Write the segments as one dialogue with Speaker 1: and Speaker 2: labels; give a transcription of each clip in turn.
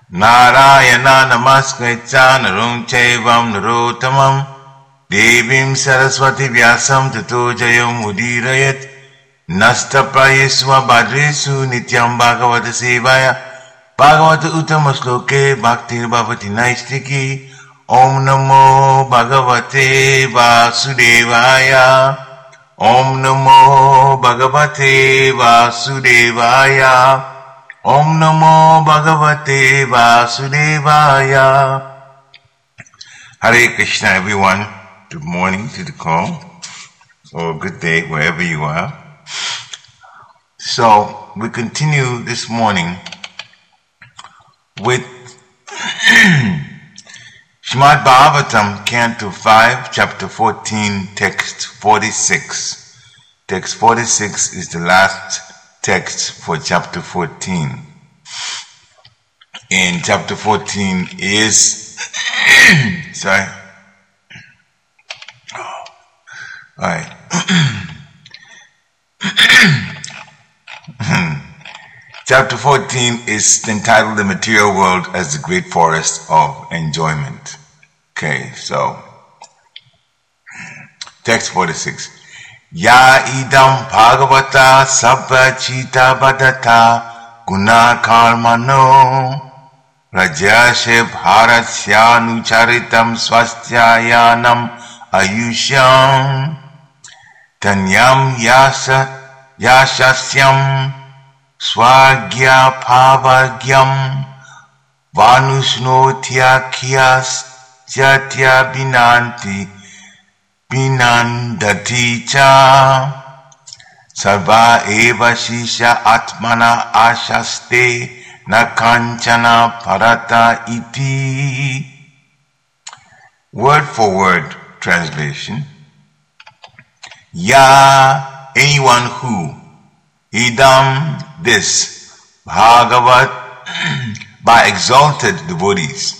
Speaker 1: Narayana namaskritya narum chaivam narottamam Devim saraswati vyasam tato jayam udirayat Nastapayesva bhadresu nityam bhagavata sevaya Bhagavata uttama shloke bhaktir bhavati naistiki Om namo bhagavate vasudevaya Om namo bhagavate vasudevaya Om namo bhagavate vasudevaya. Hare Krishna everyone. Good morning to the call, or good day wherever you are. So we continue this morning with Srimad Bhagavatam, Canto 5, Chapter 14, Text 46. Text 46 is the last text for Chapter 14. And Chapter 14 is, sorry. Alright. Chapter 14 is entitled The Material World as the Great Forest of Enjoyment. Okay, so text 46. Ya idam bhagavata sabba chita badata guna karmano rajashe bharatsyanucharitam swastyayanam ayushyam tanyam yashasyam swagya pavagyam vanusnotyakhyas jatya binandati cha sarva eva shisha atmana ashaste na kanchana parata iti. Word for word translation. Ya, anyone who, idam, this, bhagavat, by exalted devotees,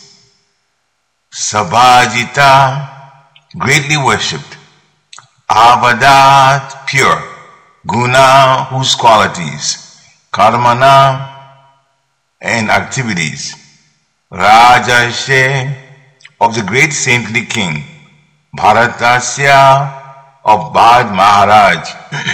Speaker 1: sabhajita, greatly worshipped, avadat, pure, guna, whose qualities, karmana, and activities, rajashe, of the great saintly king, bharatasya, of Bharat Maharaj,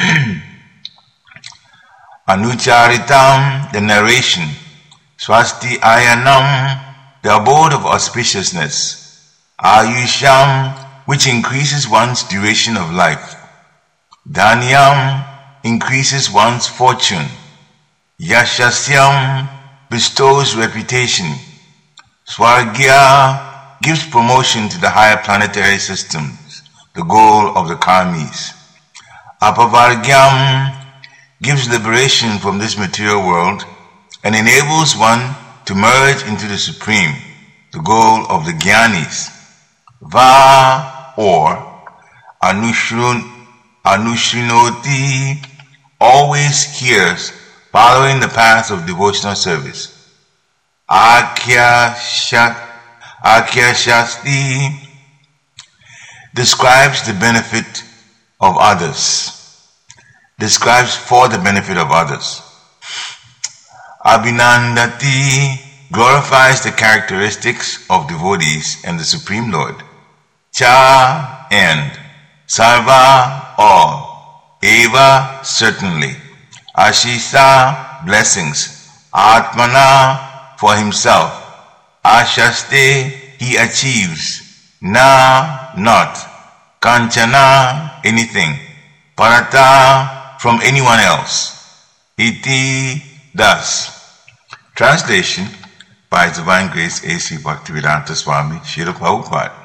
Speaker 1: anucharitam, the narration, swasti ayanam, the abode of auspiciousness, ayusham, which increases one's duration of life, dhanyam, increases one's fortune, yashasyam, bestows reputation, swargya, gives promotion to the higher planetary systems, the goal of the karmis, apavargyam, gives liberation from this material world and enables one to merge into the supreme, the goal of the jnanis, va, or anushrinoti, always hears, following the path of devotional service, Akhyashasti, describes the benefit of others, describes for the benefit of others. Abhinandati, glorifies the characteristics of devotees and the Supreme Lord. Cha, and. Sarva, all. Eva, certainly. Ashisa, blessings. Atmana, for himself. Ashaste, he achieves. Na, not. Kanchana, anything. Parata, from anyone else. Iti, thus. Translation by His Divine Grace A.C. Bhaktivedanta Swami Srila Prabhupada.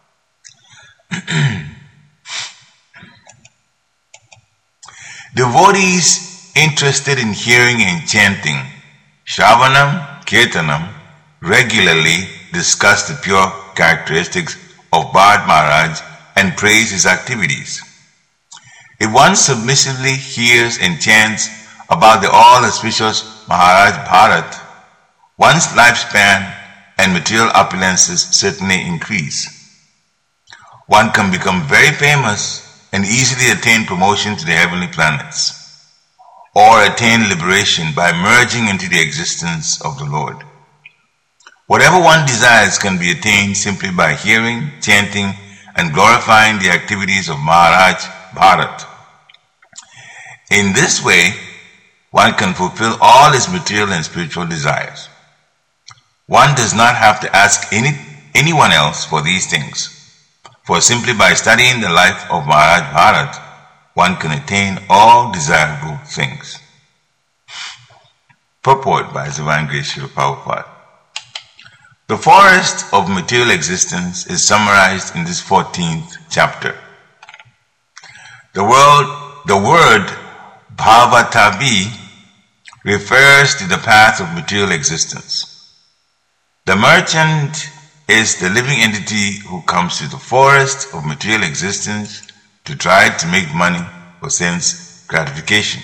Speaker 1: Devotees interested in hearing and chanting Shravanam, Kirtanam regularly discuss the pure characteristics of Bharat Maharaj and praise his activities. If one submissively hears and chants about the all-auspicious Maharaj Bharat, one's lifespan and material opulences certainly increase. One can become very famous and easily attain promotion to the heavenly planets, or attain liberation by merging into the existence of the Lord. Whatever one desires can be attained simply by hearing, chanting, and glorifying the activities of Maharaj Bharat. In this way, one can fulfill all his material and spiritual desires. One does not have to ask anyone else for these things, for simply by studying the life of Maharaj Bharat, one can attain all desirable things. Purport by His Divine Grace Srila Prabhupada. The forest of material existence is summarized in this 14th chapter. The word Bhavatabi refers to the path of material existence. The merchant is the living entity who comes to the forest of material existence to try to make money for sense gratification.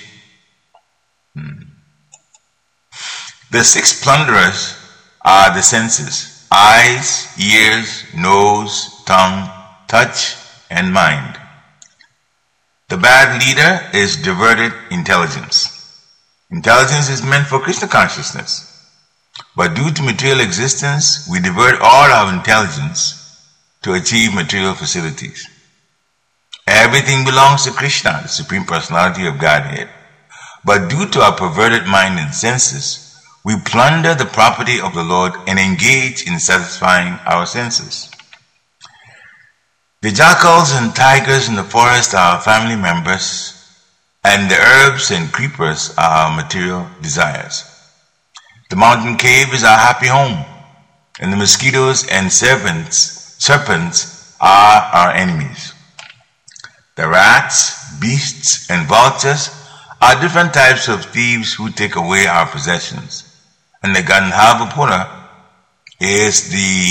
Speaker 1: The 6 plunderers are the senses: eyes, ears, nose, tongue, touch, and mind. The bad leader is diverted intelligence. Intelligence is meant for Krishna consciousness. But due to material existence, we divert all our intelligence to achieve material facilities. Everything belongs to Krishna, the Supreme Personality of Godhead. But due to our perverted mind and senses, we plunder the property of the Lord and engage in satisfying our senses. The jackals and tigers in the forest are our family members, and the herbs and creepers are our material desires. The mountain cave is our happy home, and the mosquitoes and serpents are our enemies. The rats, beasts, and vultures are different types of thieves who take away our possessions. And the Gandharvapura is the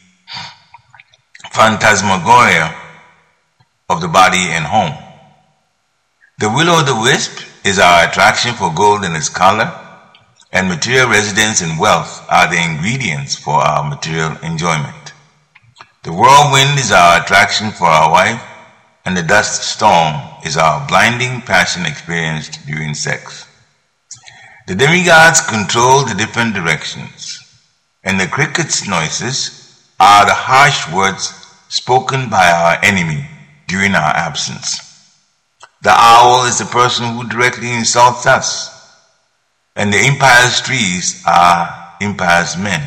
Speaker 1: phantasmagoria of the body and home. The will-o'-the-wisp is our attraction for gold and its color, and material residence and wealth are the ingredients for our material enjoyment. The whirlwind is our attraction for our wife, and the dust storm is our blinding passion experienced during sex. The demigods control the different directions, and the cricket's noises are the harsh words spoken by our enemy during our absence. The owl is the person who directly insults us, and the impious trees are impious men.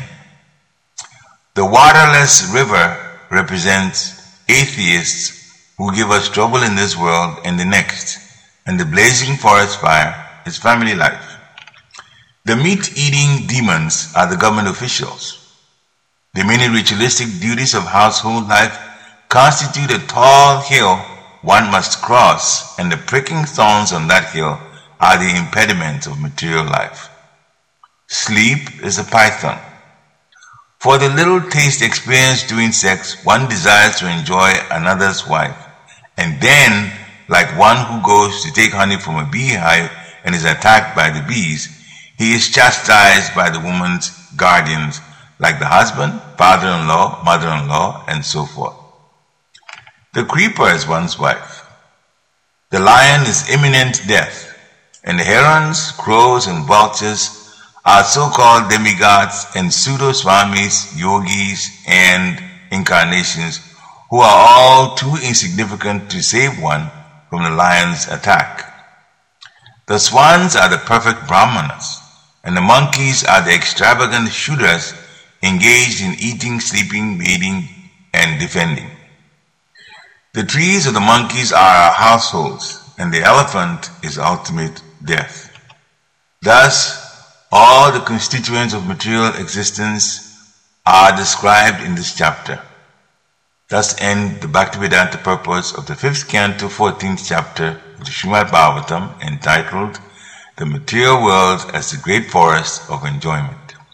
Speaker 1: The waterless river represents atheists who give us trouble in this world and the next, and the blazing forest fire is family life. The meat-eating demons are the government officials. The many ritualistic duties of household life constitute a tall hill one must cross, and the pricking thorns on that hill are the impediments of material life. Sleep is a python. For the little taste experienced during sex, one desires to enjoy another's wife, and then, like one who goes to take honey from a beehive and is attacked by the bees, he is chastised by the woman's guardians, like the husband, father-in-law, mother-in-law, and so forth. The creeper is one's wife. The lion is imminent death, and the herons, crows, and vultures are so-called demigods and pseudo-swamis, yogis, and incarnations who are all too insignificant to save one from the lion's attack. The swans are the perfect brahmanas, and the monkeys are the extravagant Shudras engaged in eating, sleeping, mating, and defending. The trees of the monkeys are our households, and the elephant is ultimate death. Thus, all the constituents of material existence are described in this chapter. Thus end the Bhaktivedanta purpose of the 5th canto, 14th chapter of the Srimad Bhagavatam, entitled The Material World as the Great Forest of Enjoyment.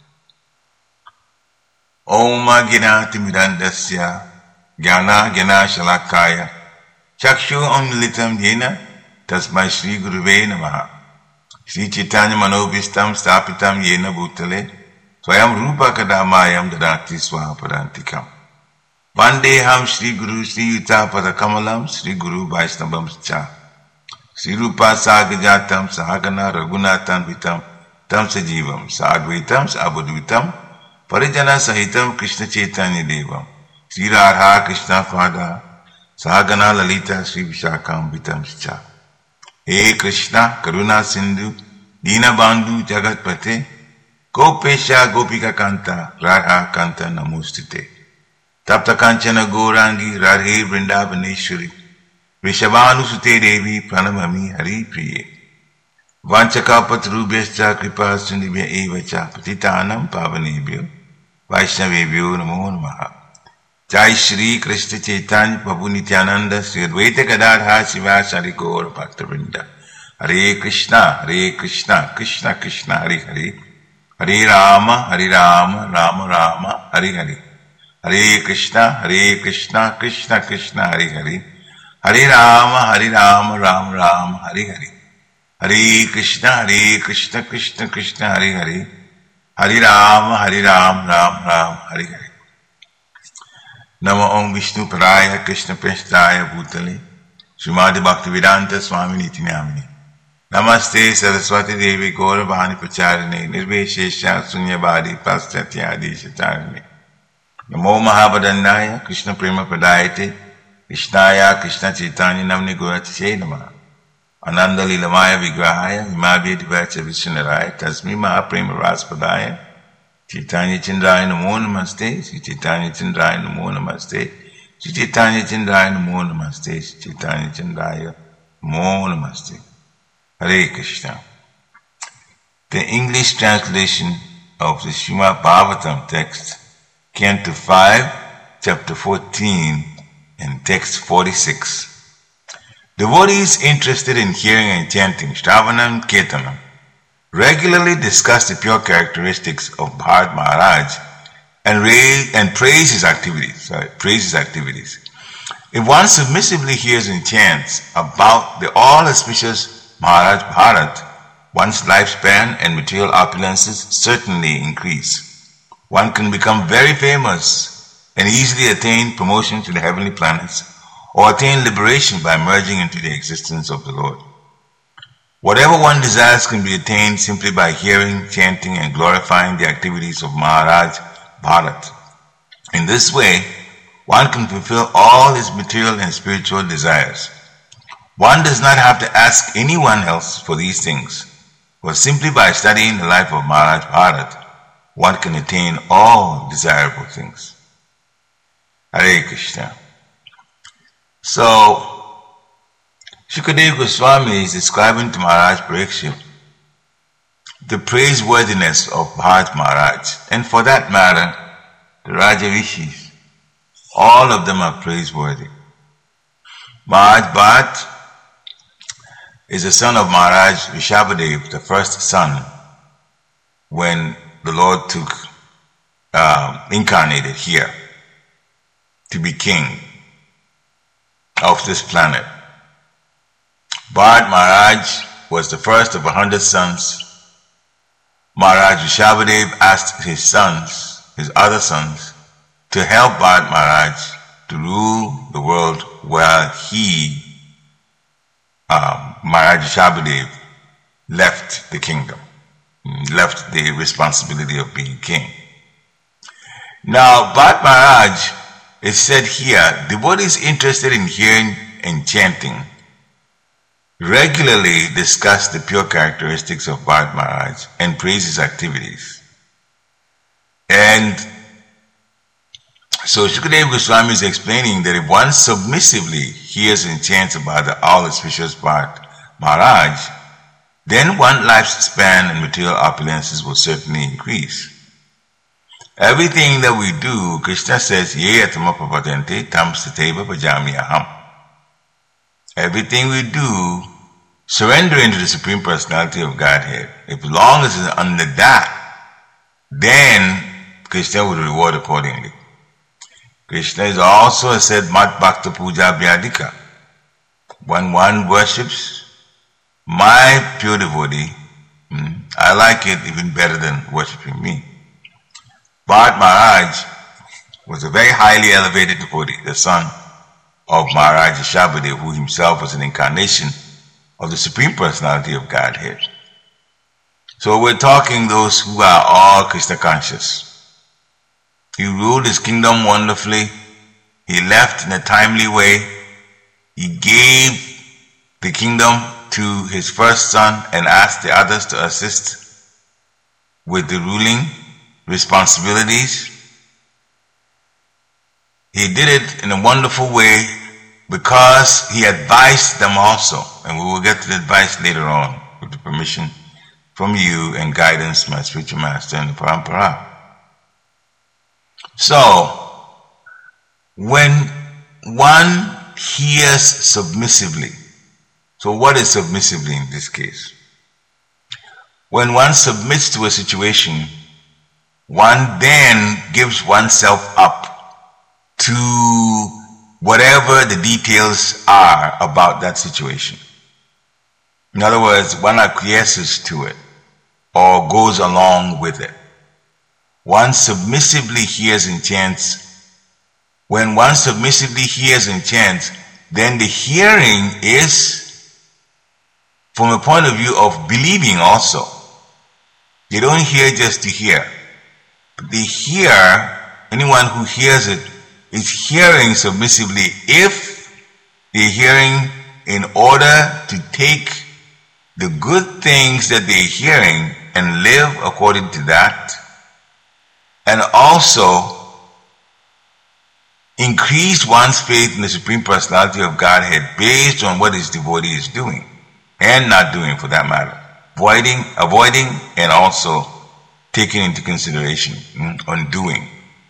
Speaker 1: Om Aginati Mirandasya Gyana Gyana Shalakaya Chakshu Amlitam Yena Tasmai Shri Guruve Namaha. Shri Chaitanya Manobhistam Stapitam Yena Bhutale Swayam Rupa Kadamayam Dadati Swapadantikam. Vandeham Shri Guru Shri Yuta Padakamalam Shri Guru Vaishnabam Cha Shri Rupa Sagajatam Sahagana Raghunathan Vitam Tam Sajivam Sadvaitam Sabudvitam Parijana Sahitam Krishna Chaitanya Devam Sri Radha Krishna Pada Sahagana Lalita Sri Vishakam Vitamscha. He Krishna Karuna Sindhu Dina Bandhu Jagat Pate Gopesha Gopika Kanta Radha Kanta Namostite Tapta Kanchana Gourangi Radhe Vrindavaneshwari Vishavanu Sute Devi Pranamami Hari Priye Vanchakapatrubhyascha Kripa Sundibhya Evacha Patitanam Pavanebhyo Vaishnavebhyo Namo Namaha. Jai Shri Krishna Chaitanya Prabhu Nityananda Sri Advaita Gadadhar Sivasari Gaura Bhaktavrinda. Hare Krishna, Krishna Krishna, Hare Hare. Hare Rama, Rama Rama, Hare Hare. Hare Krishna, Krishna Krishna, Hare Hare. Hare Rama, Rama Rama, Hare Hare. Hare Krishna, Krishna Hare Hare. Hare Rama, Rama Rama, Hare Hare. Namo Om Vishnu Paraya Krishna Prestaya Bhutale Srimati Bhaktivedanta Swami Niti Namini Namaste Saraswati Devi Gaura Bhani Pacharane Nirveshesha Sunyabadi Paschatya Adeshatarane Namo Mahabhadandaya Krishna Prema Padayate Krishnaya Krishna Chaitanya Namni Guratiche Namaha Ananda Lilamaya Vigrahaya Himabhya Divacha Vishnaraya Tasmi Mahaprema Raspadaya Chaitanya Chindraya Namo Namaste, Sri Chaitanya Chindraya Namo Namaste, Sri Chaitanya Chindraya Namo Namaste, Sri Chaitanya Chindraya Namo Namaste. Hare Krishna. The English translation of the Srimad Bhagavatam text, Canto 5, Chapter 14, and Text 46. Devotees interested in hearing and chanting Shravanam Kirtanam regularly discuss the pure characteristics of Bharat Maharaj and praise his activities. If one submissively hears and chants about the all-auspicious Maharaj Bharat, one's lifespan and material opulences certainly increase. One can become very famous and easily attain promotion to the heavenly planets or attain liberation by merging into the existence of the Lord. Whatever one desires can be attained simply by hearing, chanting, and glorifying the activities of Maharaj Bharat. In this way, one can fulfill all his material and spiritual desires. One does not have to ask anyone else for these things, for simply by studying the life of Maharaj Bharat, one can attain all desirable things. Hare Krishna. So, Shukadeva Goswami is describing to Maharaj Parikshit the praiseworthiness of Bharat Maharaj, and for that matter, the Raja Rishis. All of them are praiseworthy. Maharaj Bharat is the son of Maharaj Rishabhadev, the first son, when the Lord incarnated here to be king of this planet. Bharat Maharaj was the first of 100 sons. Maharaj Rishabhadev asked his other sons, to help Bharat Maharaj to rule the world while Maharaj Rishabhadev, left the kingdom, left the responsibility of being king. Now, Bharat Maharaj is said here, devotees interested in hearing and chanting regularly discuss the pure characteristics of Bharat Maharaj and praise his activities. And so Shukadeva Goswami is explaining that if one submissively hears and chants about the all-auspicious Bharat Maharaj, then one's lifespan and material opulences will certainly increase. Everything that we do, Krishna says, Ye atma papadante tam sateva bhajami aham. Everything we do, surrender into the Supreme Personality of Godhead. If long as it's under that, then Krishna will reward accordingly. Krishna is also said, Mat Bhakta Puja Vyadika. When one worships my pure devotee, I like it even better than worshipping me. Bharat Maharaj was a very highly elevated devotee, the son of Maharaj Rishabhadev, who himself was an incarnation of the Supreme Personality of Godhead. So we're talking those who are all Krishna conscious. He ruled his kingdom wonderfully. He left in a timely way. He gave the kingdom to his first son and asked the others to assist with the ruling responsibilities. He did it in a wonderful way because he advised them also. And we will get to the advice later on with the permission from you and guidance, my spiritual master and the Parampara. So, when one hears submissively, so what is submissively in this case? When one submits to a situation, one then gives oneself up to whatever the details are about that situation. In other words, one acquiesces to it or goes along with it. One submissively hears and chants. When one submissively hears and chants, then the hearing is from a point of view of believing also. They don't hear just to hear. But they hear, anyone who hears it is hearing submissively if they're hearing in order to take the good things that they're hearing and live according to that, and also increase one's faith in the Supreme Personality of Godhead based on what his devotee is doing and not doing, for that matter. Avoiding and also taking into consideration on doing.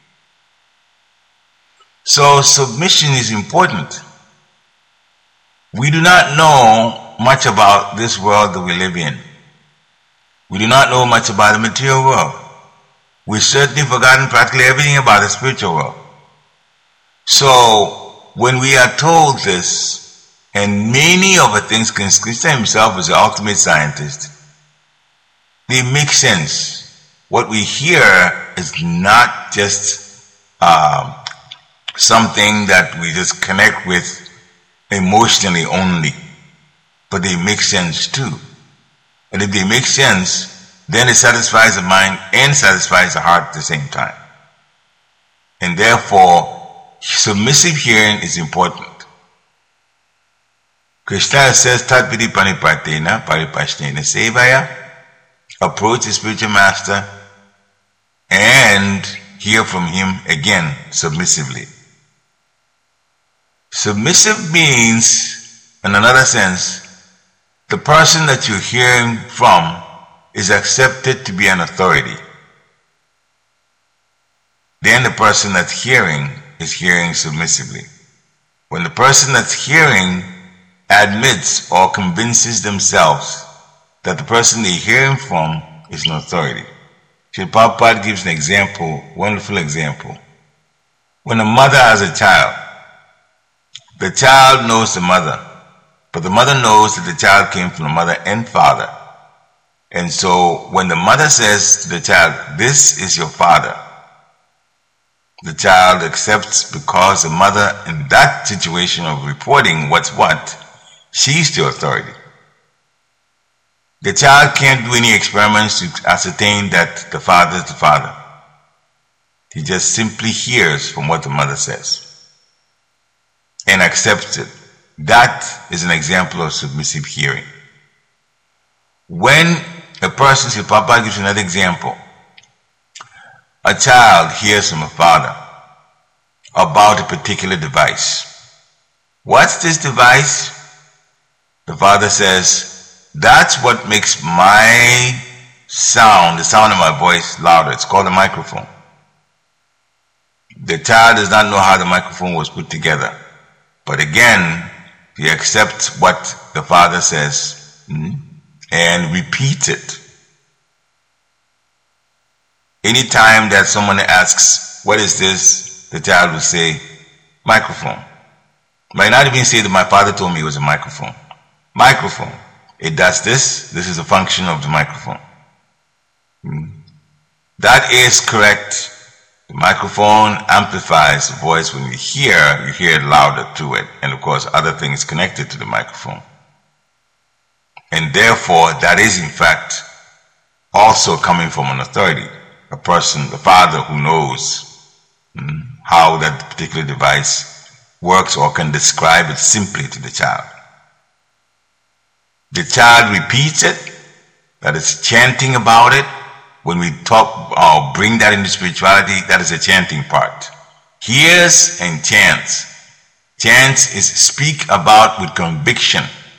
Speaker 1: So submission is important. We do not know much about this world that we live in. We do not know much about the material world. We've certainly forgotten practically everything about the spiritual world. So when we are told this, and many of the things, Krishna himself is the ultimate scientist, they make sense. What we hear is not just something that we just connect with emotionally only, but they make sense too. And if they make sense, then it satisfies the mind and satisfies the heart at the same time. And therefore, submissive hearing is important. Krishna says, Tat vidi panipatena paripashnena sevaya, approach the spiritual master and hear from him again submissively. Submissive means, in another sense, the person that you're hearing from is accepted to be an authority. Then the person that's hearing is hearing submissively. When the person that's hearing admits or convinces themselves that the person they're hearing from is an authority. Srila Prabhupada gives an example, wonderful example. When a mother has a child, the child knows the mother, but the mother knows that the child came from the mother and father. And so when the mother says to the child, this is your father, the child accepts because the mother in that situation of reporting what's what, she's the authority. The child can't do any experiments to ascertain that the father is the father. He just simply hears from what the mother says and accepts it. That is an example of submissive hearing. When a person, Srila Prabhupada gives another example, a child hears from a father about a particular device. What's this device? The father says, that's what makes my sound, the sound of my voice, louder. It's called a microphone. The child does not know how the microphone was put together. But again, he accepts what the father says and repeats it. Anytime that someone asks, what is this? The child will say, microphone. Might not even say that my father told me it was a microphone. Microphone. It does this. This is a function of the microphone. That is correct. The microphone amplifies the voice. When you hear it louder through it. And of course, other things connected to the microphone. And therefore, that is in fact also coming from an authority. A person, the father who knows how that particular device works, or can describe it simply to the child. The child repeats it, that is chanting about it. When we talk or bring that into spirituality, that is a chanting part. Hears and chants. Chants is speak about with conviction.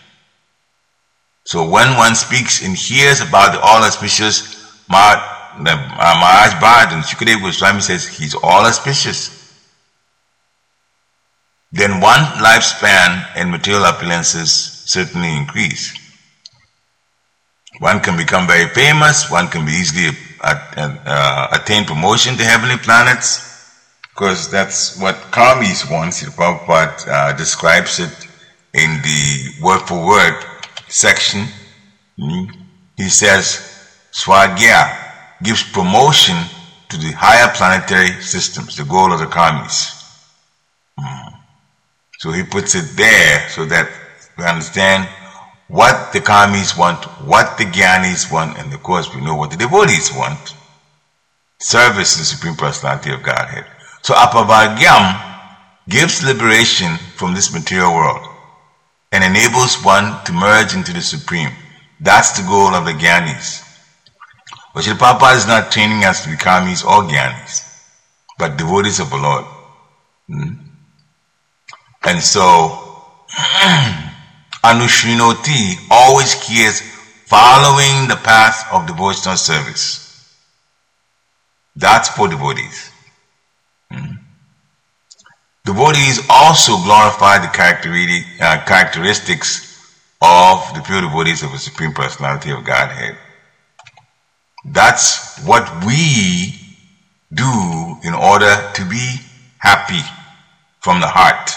Speaker 1: So when one speaks and hears about the all-auspicious Maharaj Bharat, and Shukadeva Goswami says he's all-auspicious, then one lifespan and material opulences certainly increase. One can become very famous, one can be easily attain promotion to heavenly planets, because that's what karmis want. Srila Prabhupada describes it in the word for word section. He says, Swagya gives promotion to the higher planetary systems, the goal of the karmis. So he puts it there so that we understand what the karmis want, what the jnanis want, and of course we know what the devotees want. Service to the Supreme Personality of Godhead. So Apavagyam gives liberation from this material world and enables one to merge into the Supreme. That's the goal of the jnanis. But Srila Prabhupada is not training us to be karmis or jnanis, but devotees of the Lord. And so Anushrinoti always hears following the path of devotional service. That's for devotees. Devotees also glorify the characteristics of the pure devotees of the Supreme Personality of Godhead. That's what we do in order to be happy from the heart.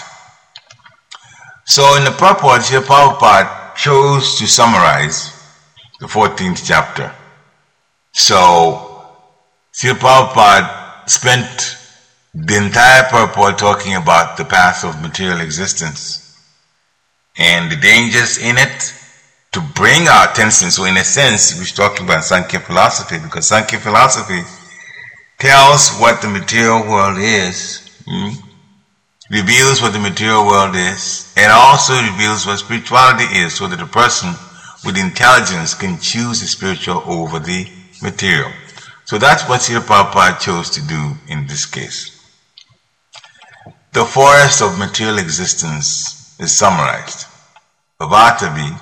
Speaker 1: So in the purport, Srila Prabhupada chose to summarize the 14th chapter. So Srila Prabhupada spent the entire purport talking about the path of material existence and the dangers in it, to bring our attention. So in a sense, we're talking about Sankhya philosophy, because Sankhya philosophy tells what the material world is, reveals what the material world is, and also reveals what spirituality is, so that a person with intelligence can choose the spiritual over the material. So that's what Srila Prabhupada chose to do in this case. The forest of material existence is summarized. Bhavatavi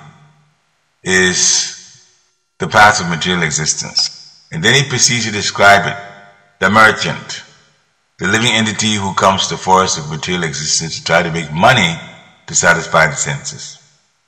Speaker 1: is the path of material existence. And then he proceeds to describe it. The merchant, the living entity who comes to the forest of material existence to try to make money to satisfy the senses.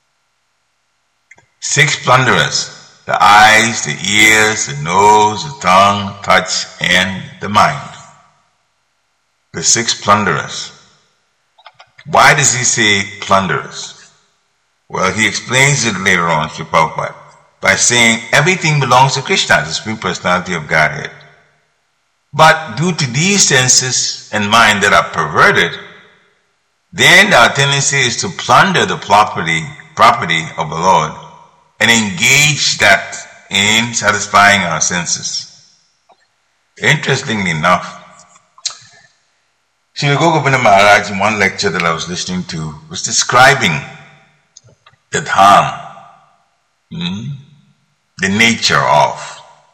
Speaker 1: 6 plunderers, the eyes, the ears, the nose, the tongue, touch, and the mind. The 6 plunderers. Why does he say plunderers? Well, he explains it later on, Srila Prabhupada, by saying everything belongs to Krishna, the Supreme Personality of Godhead. But due to these senses and mind that are perverted, then our tendency is to plunder the property of the Lord and engage that in satisfying our senses. Interestingly enough, Srila Gopinath Maharaj, in one lecture that I was listening to, was describing the dham, the nature of.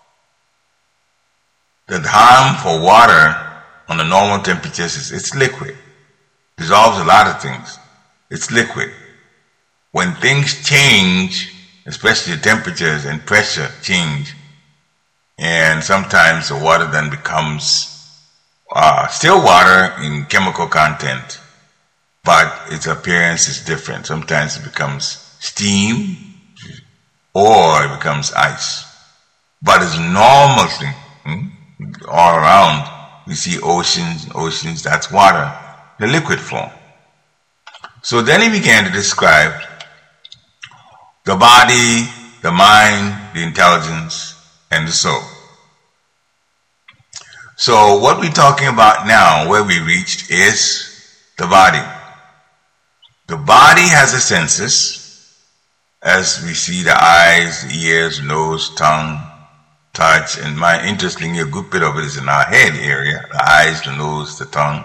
Speaker 1: The dham for water on the normal temperatures it's liquid. Dissolves a lot of things. It's liquid. When things change, especially the temperatures and pressure change, and sometimes the water then becomes still water in chemical content, but its appearance is different. Sometimes it becomes steam or it becomes ice. But it's normal thing. All around we see oceans, that's water, the liquid form. So then he began to describe the body, the mind, the intelligence, and the soul. So what we're talking about now, where we reached, is the body. The body has the senses, as we see the eyes, the ears, nose, tongue, touch, and interestingly, a good bit of it is in our head area, the eyes, the nose, the tongue.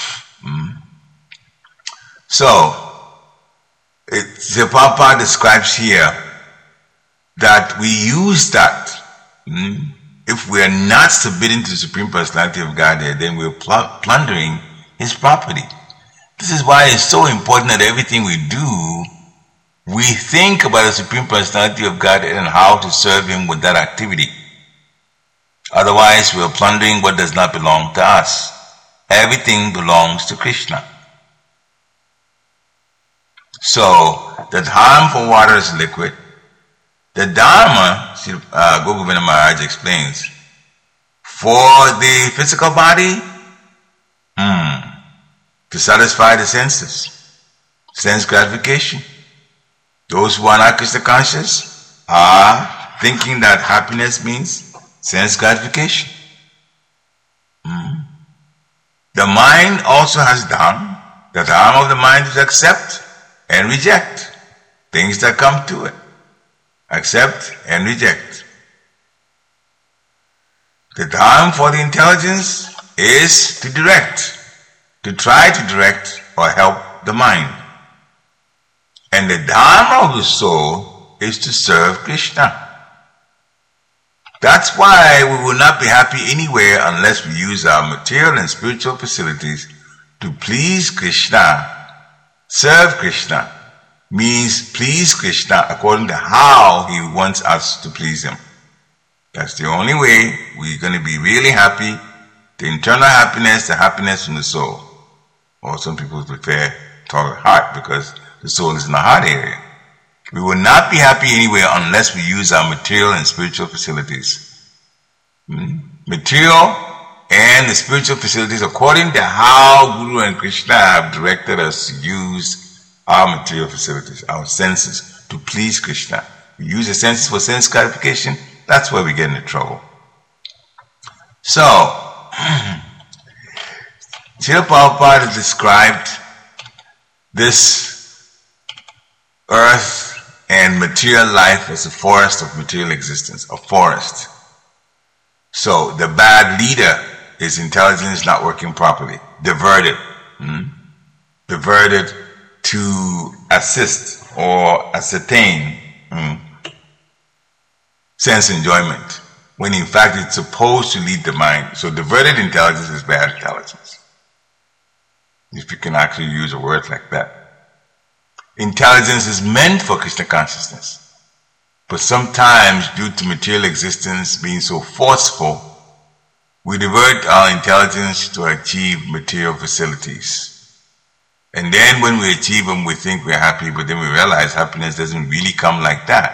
Speaker 1: So, Srila Prabhupada describes here that we use that. If we are not submitting to the Supreme Personality of Godhead, then we're plundering His property. This is why it's so important that everything we do, we think about the Supreme Personality of Godhead and how to serve Him with that activity. Otherwise, we are plundering what does not belong to us. Everything belongs to Krishna. So, the dharma for water is liquid. The dharma, Govinda Maharaj explains, for the physical body, to satisfy the senses, sense gratification. Those who are not Krishna conscious are thinking that happiness means sense gratification. The mind also has dharma. The dharma of the mind is accept and reject things that come to it. Accept and reject. The dharma for the intelligence is to direct, to try to direct or help the mind. And the dharma of the soul is to serve Krishna. That's why we will not be happy anywhere unless we use our material and spiritual facilities to please Krishna. Serve Krishna means please Krishna according to how He wants us to please Him. That's the only way we're going to be really happy. The internal happiness, the happiness from the soul. Or some people prefer talk heart because the soul is in the heart area. We will not be happy anywhere unless we use our material and spiritual facilities. Material and the spiritual facilities according to how Guru and Krishna have directed us to use our material facilities, our senses, to please Krishna. We use the senses for sense gratification, that's where we get into trouble. So, Srila Prabhupada has described this earth and material life as a forest of material existence, a forest. So, the bad leader is intelligence not working properly, diverted. Diverted to assist or ascertain sense enjoyment, when in fact it's supposed to lead the mind. So diverted intelligence is bad intelligence, if you can actually use a word like that. Intelligence is meant for Krishna consciousness, but sometimes due to material existence being so forceful, we divert our intelligence to achieve material facilities. And then when we achieve them, we think we're happy, but then we realize happiness doesn't really come like that.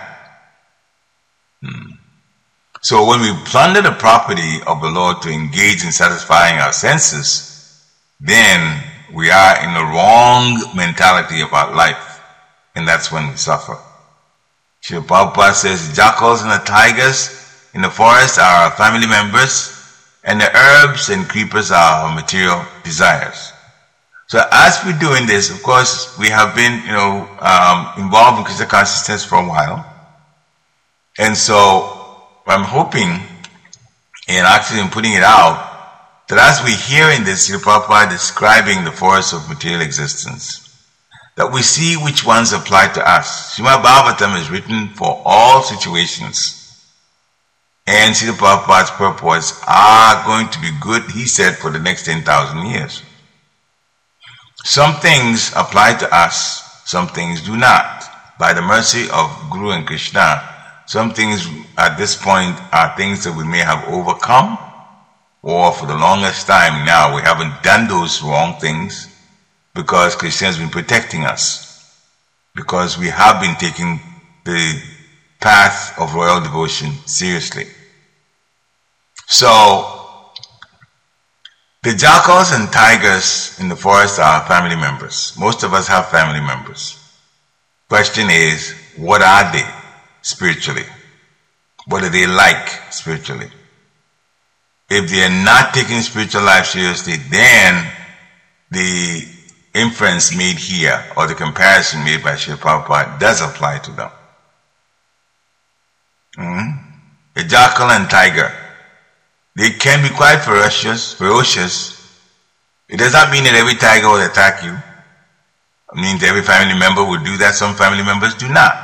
Speaker 1: So when we plunder the property of the Lord to engage in satisfying our senses, then we are in the wrong mentality about life, and that's when we suffer. Srila Prabhupada says, jackals and the tigers in the forest are our family members, and the herbs and creepers are our material desires. So as we're doing this, of course, we have been, involved in Krishna consciousness for a while. And so I'm hoping, and actually I'm putting it out, that as we're hearing this, Srila Prabhupada describing the forest of material existence, that we see which ones apply to us. Srimad Bhagavatam is written for all situations. And Srila Prabhupada's purports are going to be good, he said, for the next 10,000 years. Some things apply to us, some things do not. By the mercy of Guru and Krishna, some things at this point are things that we may have overcome, or for the longest time now we haven't done those wrong things because Krishna has been protecting us, because we have been taking the path of royal devotion seriously. So, the jackals and tigers in the forest are family members. Most of us have family members. Question is, what are they spiritually? What are they like spiritually? If they are not taking spiritual life seriously, then the inference made here, or the comparison made by Srila Prabhupada, does apply to them. a jackal and tiger. They can be quite ferocious. It does not mean that every tiger will attack you. It means every family member will do that. Some family members do not.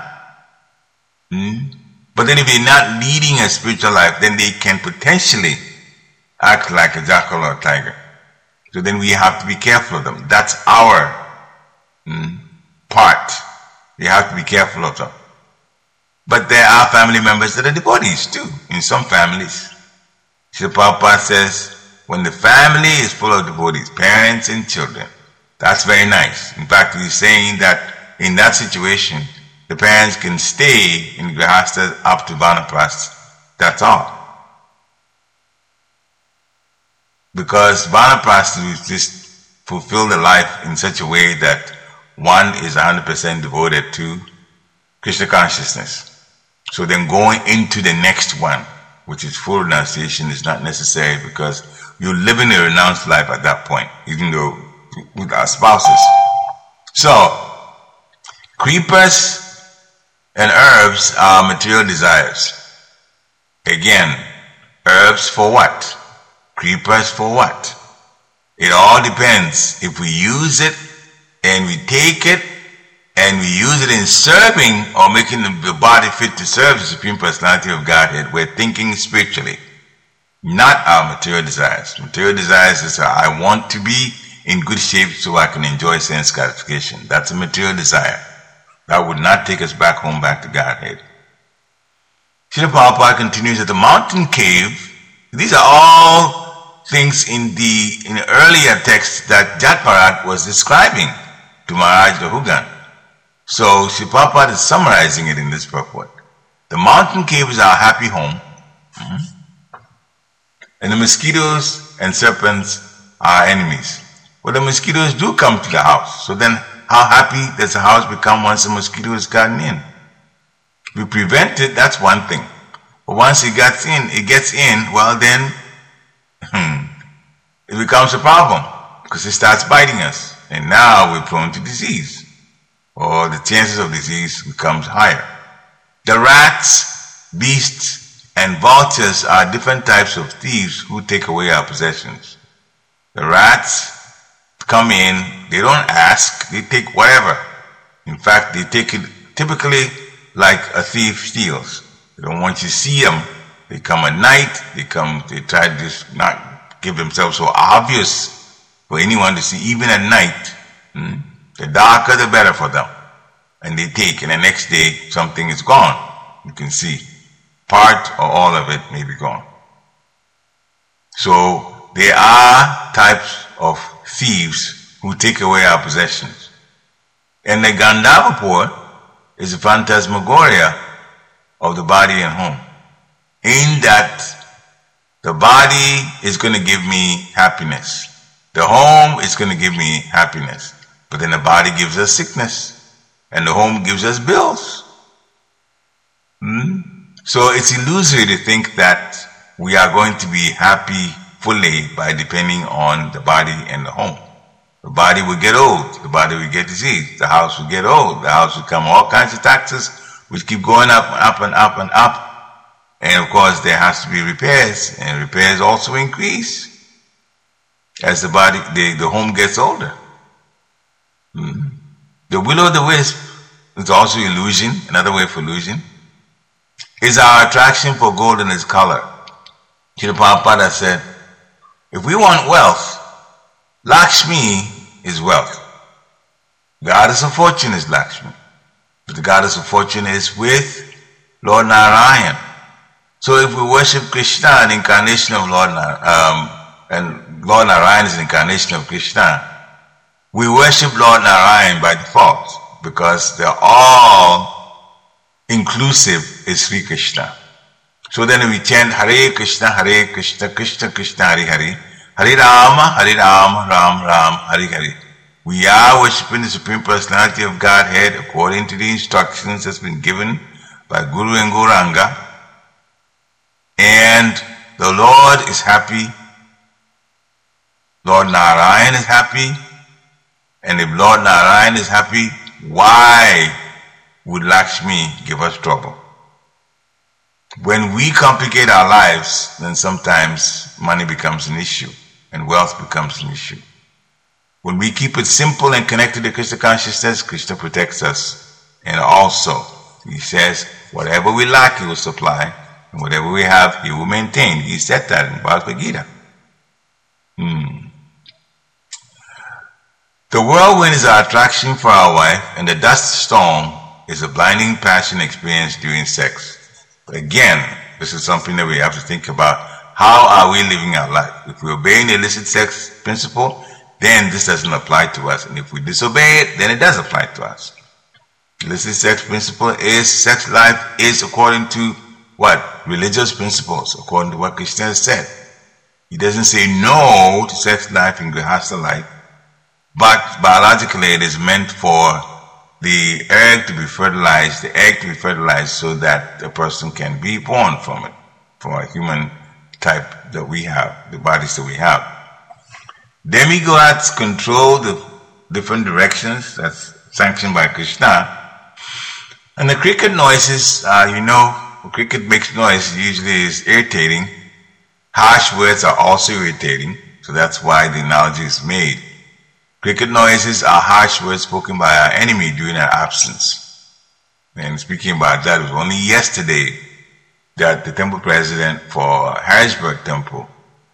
Speaker 1: But then if they're not leading a spiritual life, then they can potentially act like a jackal or a tiger. So then we have to be careful of them. That's our part. We have to be careful of them. But there are family members that are devotees too, in some families. Srila Prabhupada says, when the family is full of devotees, parents and children, that's very nice. In fact, he's saying that in that situation, the parents can stay in Grihastha up to Vanaprastha. That's all. Because Vanaprastha will just fulfill the life in such a way that one is 100% devoted to Krishna consciousness. So then going into the next one, which is full renunciation, is not necessary because you live in a renounced life at that point, even though with our spouses. So, creepers and herbs are material desires. Again, herbs for what? Creepers for what? It all depends. If we use it and we take it and we use it in serving or making the body fit to serve the Supreme Personality of Godhead, we're thinking spiritually, not our material desires. Material desires is I want to be in good shape so I can enjoy sense gratification. That's a material desire. That would not take us back home, back to Godhead. Srila Prabhupada continues at the mountain cave. These are all things in the earlier text that Jatparat was describing to Maharaj Dahugan. So Srila Prabhupada is summarizing it in this purport. The mountain cave is our happy home. And the mosquitoes and serpents are enemies. Well, the mosquitoes do come to the house. So then how happy does the house become once the mosquito has gotten in? If we prevent it, that's one thing. But once it gets in, well then, it becomes a problem because it starts biting us. And now we're prone to disease. Or the chances of disease becomes higher. The rats, beasts, and vultures are different types of thieves who take away our possessions. The rats come in, they don't ask, they take whatever. In fact, they take it typically like a thief steals. They don't want you to see them. They come at night, they try to just not give themselves so obvious for anyone to see, even at night. The darker the better for them. And they take, and the next day something is gone. You can see part or all of it may be gone. So there are types of thieves who take away our possessions. And the Gandharvapur is a phantasmagoria of the body and home. In that the body is going to give me happiness. The home is going to give me happiness. But then the body gives us sickness. And the home gives us bills. So it's illusory to think that we are going to be happy fully by depending on the body and the home. The body will get old. The body will get disease. The house will get old. The house will come all kinds of taxes which keep going up and up and up and up. And of course there has to be repairs. And repairs also increase as the home gets older. The will-o'-the-wisp is also illusion, another way for illusion, is our attraction for gold and its color. Srila Prabhupada said, if we want wealth, Lakshmi is wealth. Goddess of fortune is Lakshmi. But the goddess of fortune is with Lord Narayan. So if we worship Krishna, an incarnation of Lord Narayan, and Lord Narayan is an incarnation of Krishna, we worship Lord Narayan by default because they're all inclusive is Sri Krishna. So then we chant Hare Krishna, Krishna Krishna, Hare Hare, Hare Rama, Ram Ram, Hare Hare. We are worshipping the Supreme Personality of Godhead according to the instructions that's been given by Guru and Gauranga. And the Lord is happy. Lord Narayan is happy. And if Lord Narayan is happy, why would Lakshmi give us trouble? When we complicate our lives, then sometimes money becomes an issue and wealth becomes an issue. When we keep it simple and connected to Krishna consciousness, Krishna protects us. And also, he says, whatever we lack, he will supply, and whatever we have, he will maintain. He said that in Bhagavad Gita. The whirlwind is our attraction for our wife, and the dust storm is a blinding passion experienced during sex. Again, this is something that we have to think about. How are we living our life? If we're obeying the illicit sex principle, then this doesn't apply to us. And if we disobey it, then it does apply to us. Illicit sex principle is, sex life is according to what? Religious principles, according to what Krishna has said. He doesn't say no to sex life and grihastha life, but biologically it is meant for the egg to be fertilized, so that a person can be born from it, from a human type that we have, the bodies that we have. Demigods control the different directions, that's sanctioned by Krishna. And the cricket noises, cricket makes noise, usually is irritating. Harsh words are also irritating, so that's why the analogy is made. Cricket noises are harsh words spoken by our enemy during our absence. And speaking about that, it was only yesterday that the temple president for Harrisburg Temple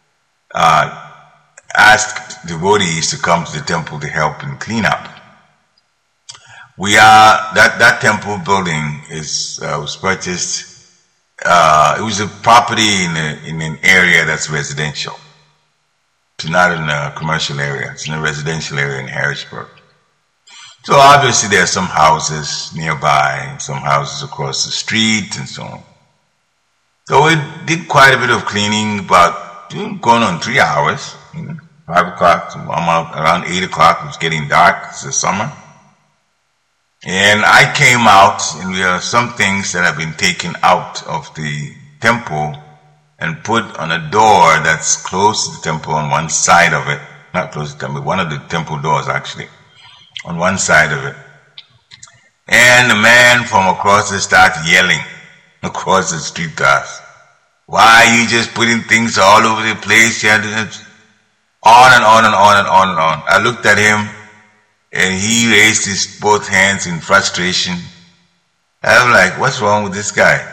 Speaker 1: asked devotees to come to the temple to help in clean up. That temple building was purchased. It was a property in an area that's residential. It's not in a commercial area. It's in a residential area in Harrisburg. So obviously there are some houses nearby, some houses across the street, and so on. So we did quite a bit of cleaning, about going on 3 hours. 5 o'clock, around 8 o'clock, it was getting dark. It's the summer. And I came out, and there are some things that have been taken out of the temple and put on a door that's close to the temple on one side of it. Not close to the temple, one of the temple doors actually, on one side of it. And the man from across the started yelling across the street to us. Why are you just putting things all over the place? On and on and on and on and on. I looked at him and he raised his both hands in frustration. I'm like, what's wrong with this guy?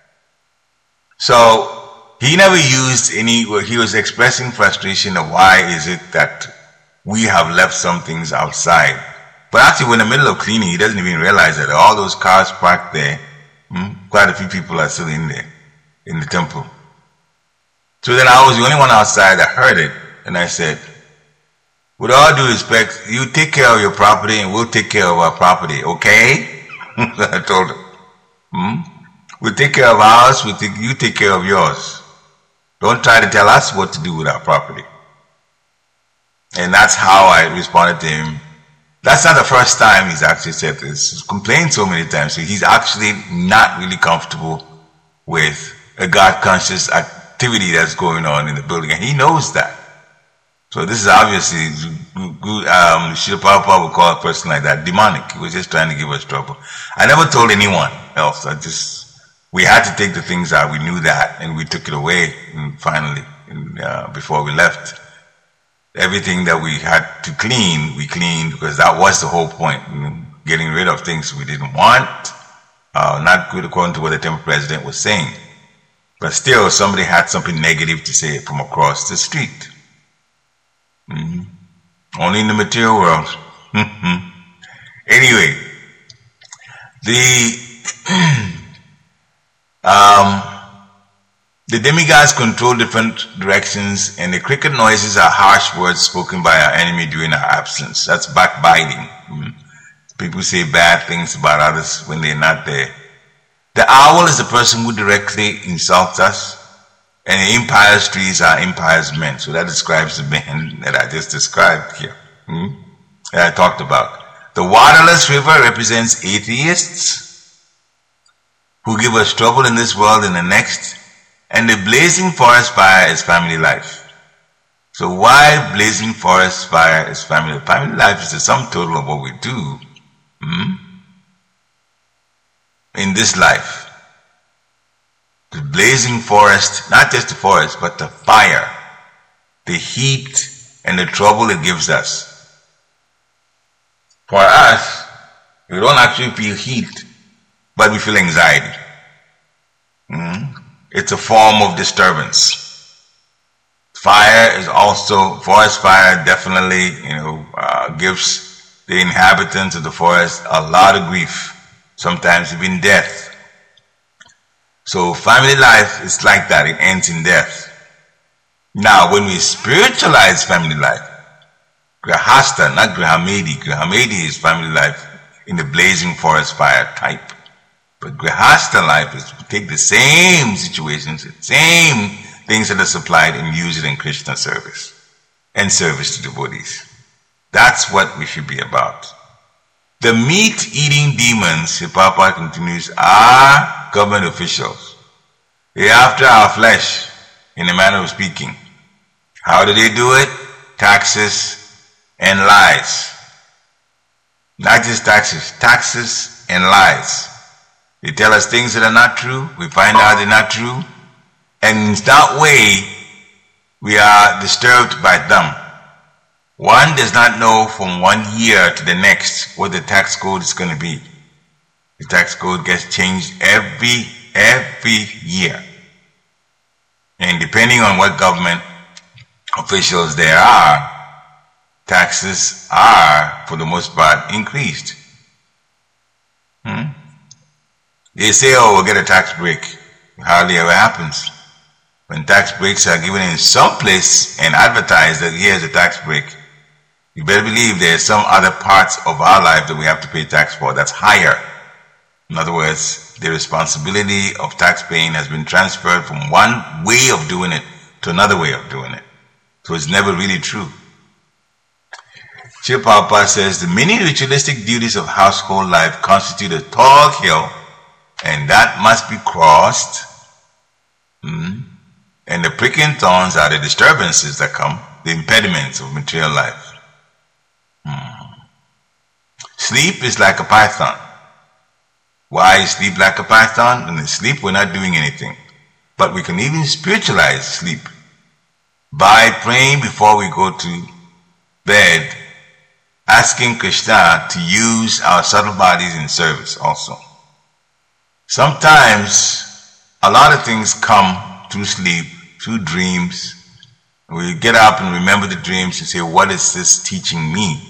Speaker 1: So he never used he was expressing frustration of why is it that we have left some things outside. But actually, when in the middle of cleaning, he doesn't even realize that all those cars parked there, quite a few people are still in there, in the temple. So then I was the only one outside that heard it, and I said, with all due respect, you take care of your property and we'll take care of our property, okay? I told him. We'll take care of ours, you take care of yours. Don't try to tell us what to do with our property. And that's how I responded to him. That's not the first time he's actually said this. He's complained so many times. So he's actually not really comfortable with a God-conscious activity that's going on in the building. And he knows that. So this is obviously, Srila Prabhupada would call a person like that demonic. He was just trying to give us trouble. I never told anyone else. We had to take the things out. We knew that, and we took it away. And finally, before we left, everything that we had to clean, we cleaned, because that was the whole point. Getting rid of things we didn't want, not good according to what the temple president was saying. But still, somebody had something negative to say from across the street. Only in the material world. Anyway, the demigods control different directions, and the cricket noises are harsh words spoken by our enemy during our absence. That's backbiting. People say bad things about others when they're not there. The owl is the person who directly insults us, and the impious trees are impious men. So that describes the men that I just described here, that I talked about. The waterless river represents atheists who give us trouble in this world and the next, and the blazing forest fire is family life. So why blazing forest fire is family life? Family life is the sum total of what we do in this life. The blazing forest, not just the forest, but the fire, the heat, and the trouble it gives us. For us, we don't actually feel heat, but we feel anxiety. It's a form of disturbance. Fire is also, forest fire definitely, gives the inhabitants of the forest a lot of grief, sometimes even death. So family life is like that, it ends in death. Now, when we spiritualize family life, Grihastha, not Grihamedi. Grihamedi is family life in the blazing forest fire type. But Grihastha life is to take the same situations, the same things that are supplied and use it in Krishna service and service to devotees. That's what we should be about. The meat-eating demons, Prabhupada continues, are government officials. They are after our flesh, in a manner of speaking. How do they do it? Taxes and lies. Not just taxes, taxes and lies. They tell us things that are not true, we find out they're not true, and in that way, we are disturbed by them. One does not know from 1 year to the next what the tax code is going to be. The tax code gets changed every year. And depending on what government officials there are, taxes are, for the most part, increased. They say, oh, we'll get a tax break. It hardly ever happens. When tax breaks are given in some place and advertised that here's a tax break, you better believe there's some other parts of our life that we have to pay tax for that's higher. In other words, the responsibility of tax paying has been transferred from one way of doing it to another way of doing it. So it's never really true. Srila Prabhupada says, the many ritualistic duties of household life constitute a tall hill, and that must be crossed. And the pricking thorns are the disturbances that come, the impediments of material life. Sleep is like a python. Why is sleep like a python? When we sleep, we're not doing anything. But we can even spiritualize sleep by praying before we go to bed, asking Krishna to use our subtle bodies in service also. Sometimes a lot of things come through sleep, through dreams. We get up and remember the dreams and say, what is this teaching me?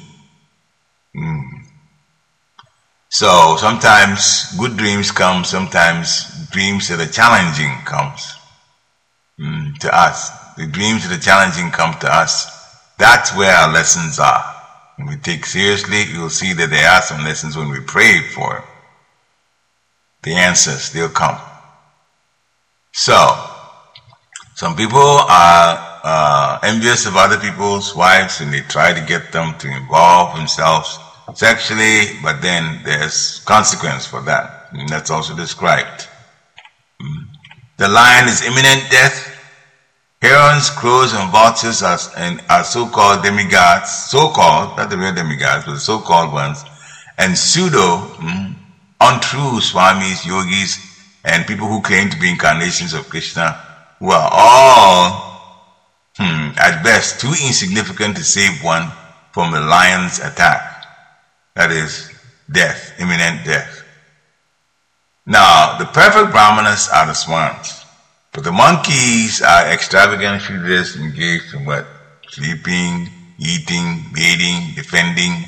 Speaker 1: So sometimes good dreams come, sometimes dreams that are challenging comes to us. The dreams that are challenging come to us. That's where our lessons are. When we take seriously, you'll see that there are some lessons when we pray for the answers, they'll come. So, some people are envious of other people's wives and they try to get them to involve themselves sexually, but then there's consequence for that. And that's also described. The lion is imminent death. Herons, crows, and vultures are so-called demigods, so-called, not the real demigods, but the so-called ones, and pseudo, untrue swamis, yogis, and people who claim to be incarnations of Krishna, who are all, at best, too insignificant to save one from the lion's attack. That is, death, imminent death. Now, the perfect brahmanas are the swans, but the monkeys are extravagant feeders engaged in what? Sleeping, eating, mating, defending.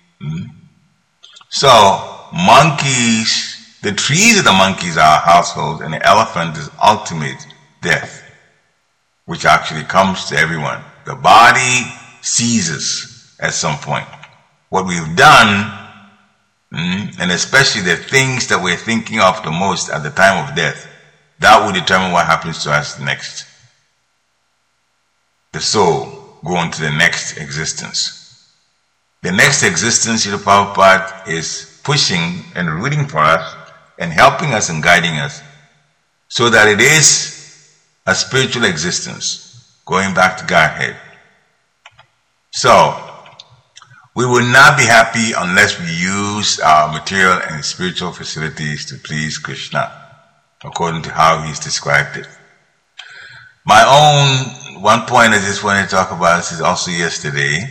Speaker 1: So, monkeys, the trees of the monkeys are household, and the elephant is ultimate death, which actually comes to everyone. The body ceases at some point. What we've done, and especially the things that we're thinking of the most at the time of death, that will determine what happens to us next. The soul going to the next existence. The next existence, Srila Prabhupada is pushing and rooting for us and helping us and guiding us so that it is a spiritual existence, going back to Godhead. So, we will not be happy unless we use our material and spiritual facilities to please Krishna. according to how he's described it. My own one point I just wanted to talk about, this is also yesterday,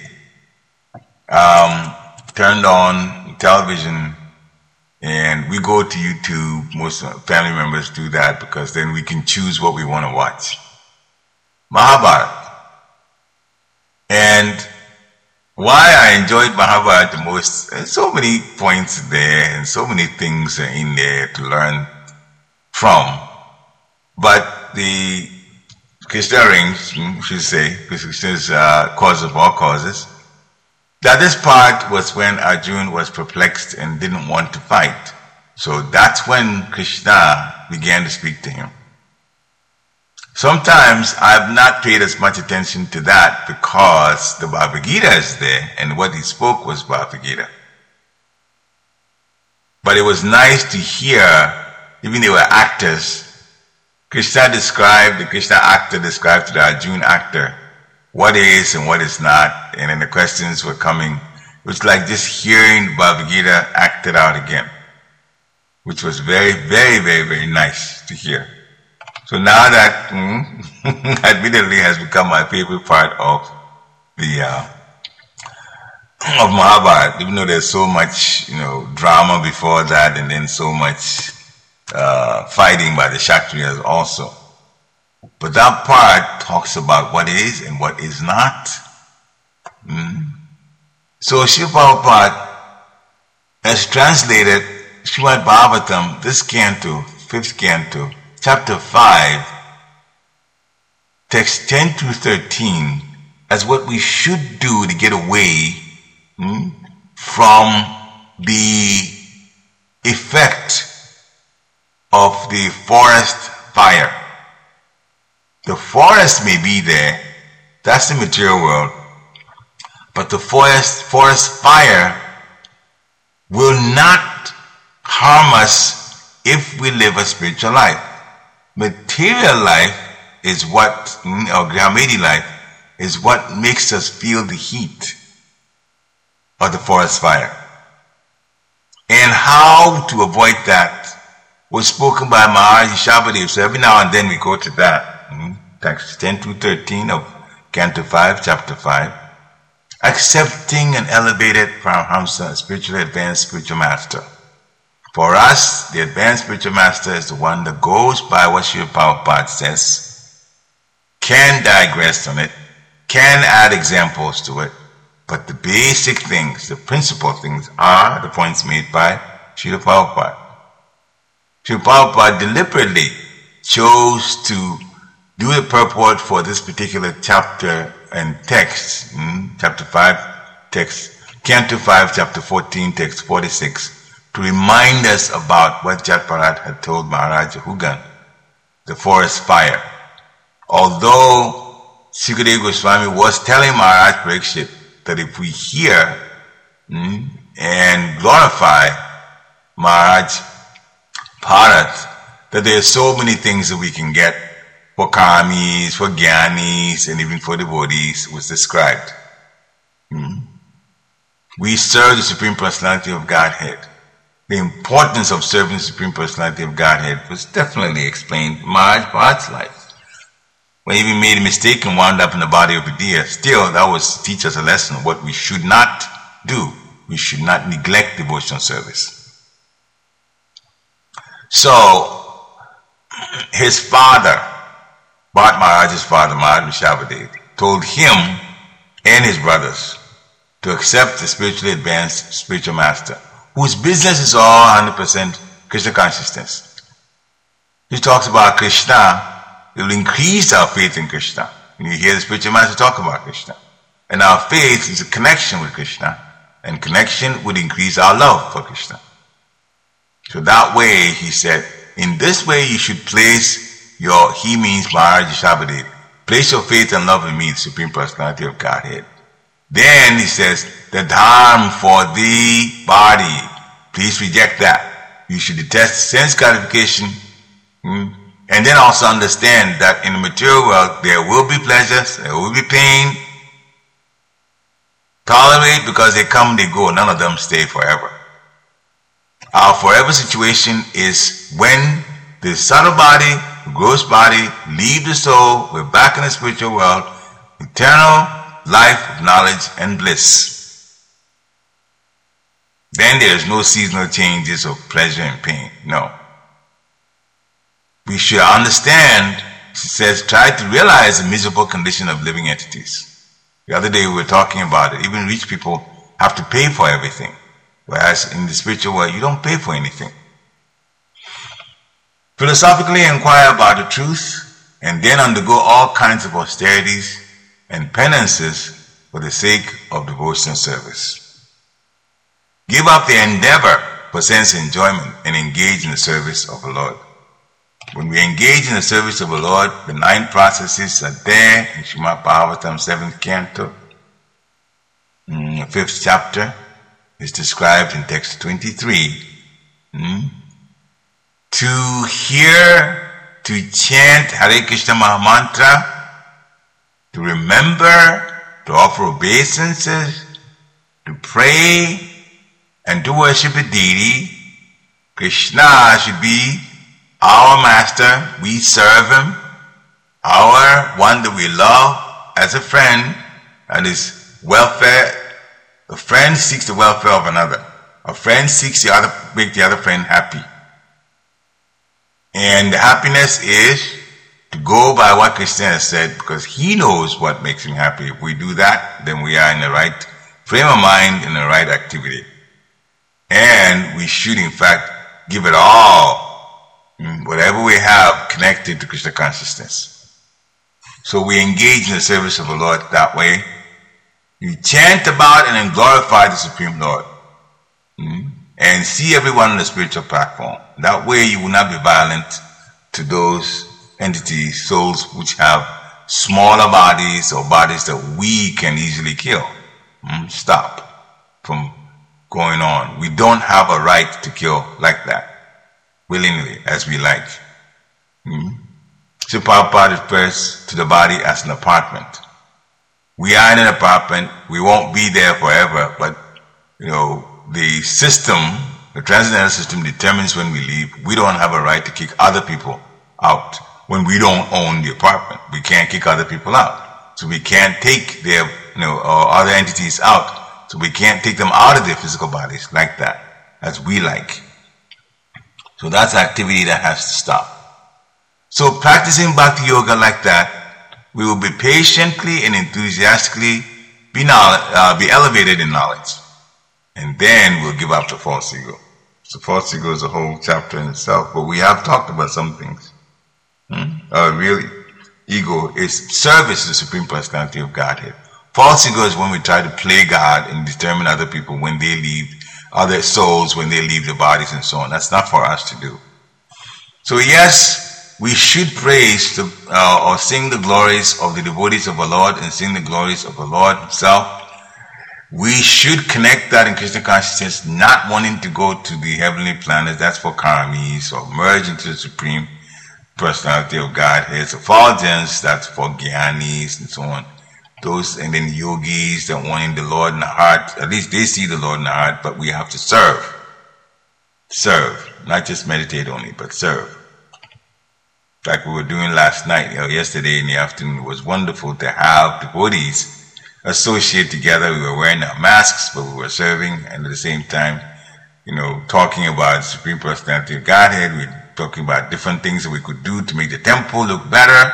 Speaker 1: turned on television, and we go to YouTube. Most family members do that because then we can choose what we want to watch. Mahabharata. And why I enjoyed Mahabharata the most, there's so many points there and so many things are in there to learn from. But the Krishna rings, should say, Krishna's cause of all causes, that this part was when Arjuna was perplexed and didn't want to fight. So that's when Krishna began to speak to him. Sometimes I've not paid as much attention to that because the Bhagavad Gita is there and what he spoke was Bhagavad Gita. But it was nice to hear, even they were actors, the Krishna actor described to the Arjuna actor what is and what is not, and then the questions were coming. It was like just hearing Bhagavad Gita acted out again, which was very, very, very, very nice to hear. So now that admittedly has become my favorite part of the of Mahabharata, even though there's so much drama before that, and then so much fighting by the Kshatriyas also. But that part talks about what is and what is not. So Srila Prabhupada has translated Srimad Bhagavatam, this canto, 5th canto, chapter 5, text 10 through 13, as what we should do to get away from the effect of the forest fire. The forest may be there, that's the material world, but the forest fire will not harm us if we live a spiritual life. Material life is what, or Grahamedi life, is what makes us feel the heat of the forest fire. And how to avoid that was spoken by Maharaji Shabbadev. So every now and then we go to that. Text 10 through 13 of Canto 5, Chapter 5. Accepting an elevated Paramahamsa, a spiritually advanced spiritual master. For us, the advanced spiritual master is the one that goes by what Srila Prabhupada says, can digress on it, can add examples to it, but the basic things, the principal things, are the points made by Srila Prabhupada. Srila Prabhupada deliberately chose to do the purport for this particular chapter and text, chapter 5, text, Canto 5, chapter 14, text 46, to remind us about what Jatparat had told Maharaja Hugan, the forest fire. Although Sukadeva Goswami was telling Maharaj Parikshit that if we hear and glorify Maharaj Bharat, that there are so many things that we can get for kamis, for gyanis, and even for devotees was described. We serve the Supreme Personality of Godhead. The importance of serving the Supreme Personality of Godhead was definitely explained in Maharaj Bharat's life. When he even made a mistake and wound up in the body of a deer, still that was to teach us a lesson of what we should not do. We should not neglect devotional service. So, his father, Bharat Maharaj's father, Maharaj Vrishabhadev, told him and his brothers to accept the spiritually advanced spiritual master, whose business is all 100% Krishna consciousness. He talks about Krishna. It will increase our faith in Krishna. When you hear the spiritual master talk about Krishna. And our faith is a connection with Krishna. And connection would increase our love for Krishna. So that way, he said, in this way you should place he means Maharaj Shabbadev, place your faith and love in me, the Supreme Personality of Godhead. Then he says, the dharma for the body, please reject that. You should detest sense gratification, and then also understand that in the material world there will be pleasures, there will be pain. Tolerate because they come, they go, none of them stay forever. Our forever situation is when The subtle body, the gross body, leave the soul. We're back in the spiritual world. Eternal life of knowledge and bliss. Then there's no seasonal changes of pleasure and pain. No. We should understand, she says, try to realize the miserable condition of living entities. The other day we were talking about it. Even rich people have to pay for everything. Whereas in the spiritual world, you don't pay for anything. Philosophically inquire about the truth and then undergo all kinds of austerities and penances for the sake of devotion and service. Give up the endeavor for sense enjoyment and engage in the service of the Lord. When we engage in the service of the Lord, the 9 processes are there in Srimad Bhagavatam 7th canto. The 5th chapter is described in text 23. To hear, to chant Hare Krishna Mahamantra, to remember, to offer obeisances, to pray, and to worship a deity. Krishna should be our master. We serve him. Our one that we love as a friend, and his welfare. A friend seeks the welfare of another. A friend seeks to make the other friend happy. And the happiness is to go by what Krishna has said, because he knows what makes him happy. If we do that, then we are in the right frame of mind, in the right activity. And we should in fact give it all, whatever we have, connected to Krishna consciousness. So we engage in the service of the Lord that way. You chant about and then glorify the Supreme Lord. And see everyone on the spiritual platform. That way you will not be violent to those entities, souls which have smaller bodies or bodies that we can easily kill. Stop from going on. We don't have a right to kill like that, willingly, as we like. So Prabhupada refers to the body as an apartment. We are in an apartment. We won't be there forever, but the system, the transcendental system, determines when we leave. We don't have a right to kick other people out when we don't own the apartment. We can't kick other people out. So we can't take their, other entities out. So we can't take them out of their physical bodies like that, as we like. So that's activity that has to stop. So practicing Bhakti Yoga like that, we will be patiently and enthusiastically be elevated in knowledge. And then we'll give up the false ego. So false ego is a whole chapter in itself, but we have talked about some things. Really, ego is service to the Supreme Personality of Godhead. False ego is when we try to play God and determine other people when they leave, other souls when they leave the bodies and so on. That's not for us to do. So yes, we should praise or sing the glories of the devotees of the Lord and sing the glories of the Lord himself. We should connect that in Krishna consciousness, not wanting to go to the heavenly planets. That's for karmis, or merge into the Supreme Personality of Godhead. So Fulgence, that's for Gyanis and so on. Those, and then yogis that wanting the Lord in the heart. At least they see the Lord in the heart, but we have to serve. Serve. Not just meditate only, but serve. Like we were doing last night, yesterday in the afternoon. It was wonderful to have devotees associate together. We were wearing our masks, but we were serving, and at the same time, talking about Supreme Personality of Godhead. We were talking about different things that we could do to make the temple look better.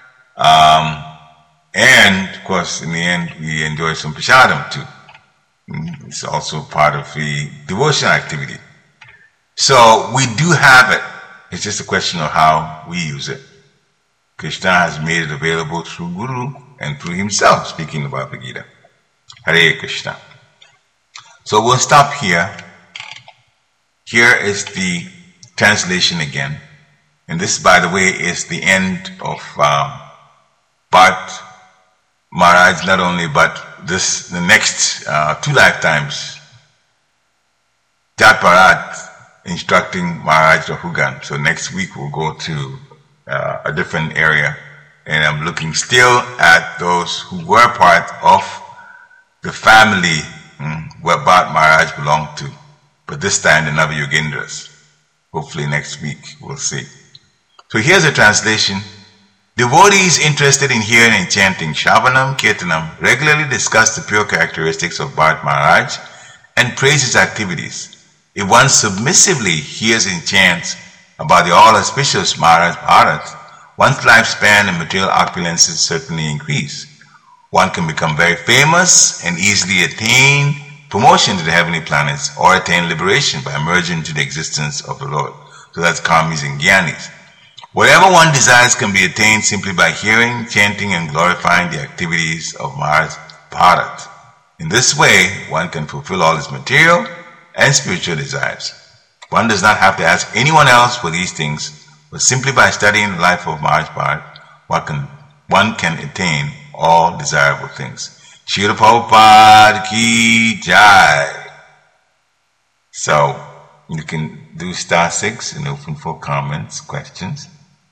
Speaker 1: And, of course, in the end, we enjoy some prasadam too. It's also part of the devotional activity. So we do have it. It's just a question of how we use it. Krishna has made it available through Guru and through himself, speaking about the Gita. Hare Krishna. So we'll stop here. Here is the translation again. And this, by the way, is the end of Bharat Maharaj, not only, but the next 2 lifetimes. Jat Bharat instructing Maharaj Rahugan. So next week we'll go to a different area. And I'm looking still at those who were part of the family where Bharat Maharaj belonged to. But this time the Navayogendras. Hopefully next week we'll see. So here's a translation. Devotees interested in hearing and chanting Shravanam, Kirtanam regularly discuss the pure characteristics of Bharat Maharaj and praise his activities. If one submissively hears and chants about the all-auspicious Maharaj Bharat, one's lifespan and material opulences certainly increase. One can become very famous and easily attain promotion to the heavenly planets or attain liberation by emerging into the existence of the Lord. So that's karmis and gyanis. Whatever one desires can be attained simply by hearing, chanting and glorifying the activities of Maharaj Bharat. In this way, one can fulfill all his material and spiritual desires. One does not have to ask anyone else for these things, but simply by studying the life of Maharaj Bharat, one can attain all desirable things. Srila Prabhupada Ki Jai. So, you can do *6 and open for comments, questions.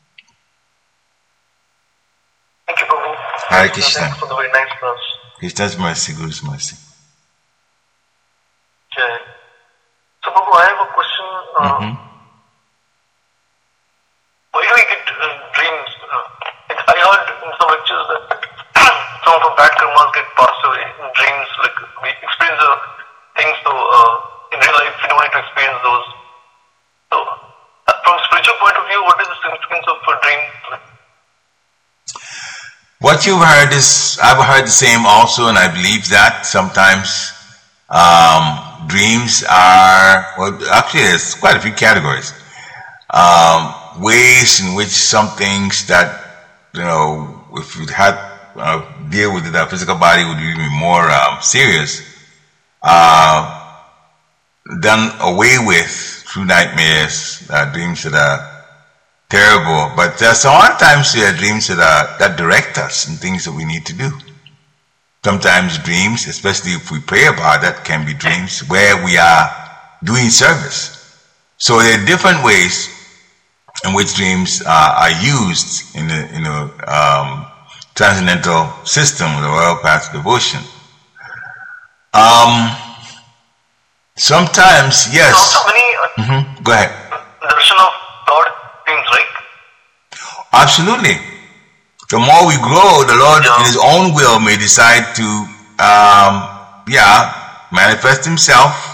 Speaker 2: Thank you, Prabhu.
Speaker 1: Hare Krishna.
Speaker 2: Thanks for the very nice verse.
Speaker 1: Krishna's mercy, Guru's mercy.
Speaker 2: Okay. So, Prabhu, I have a question. Why do we get dreams? I heard in some lectures that some of our bad karmas get passed away in dreams. Like we experience the things, so in real life we don't need to experience those. So, from a spiritual point of view, what is the significance of a dream?
Speaker 1: What you've heard is, I've heard the same also, and I believe that sometimes dreams are, well, actually there's quite a few categories. Ways in which some things that, if you had deal with it, our physical body would be even more serious, done away with through nightmares, dreams that are terrible. But sometimes there are dreams that direct us in things that we need to do. Sometimes dreams, especially if we pray about that, can be dreams where we are doing service. So there are different ways in which dreams are used in the transcendental system of the royal path of devotion. Sometimes, yes.
Speaker 2: Also many.
Speaker 1: Go ahead.
Speaker 2: Darshan of Lord dreams, right?
Speaker 1: Absolutely. The more we grow, the Lord in His own will may decide to, manifest Himself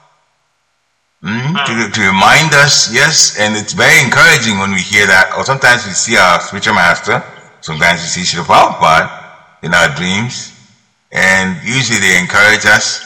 Speaker 1: to remind us, yes, and it's very encouraging when we hear that. Or sometimes we see our spiritual master, sometimes we see Srila Prabhupada in our dreams, and usually they encourage us.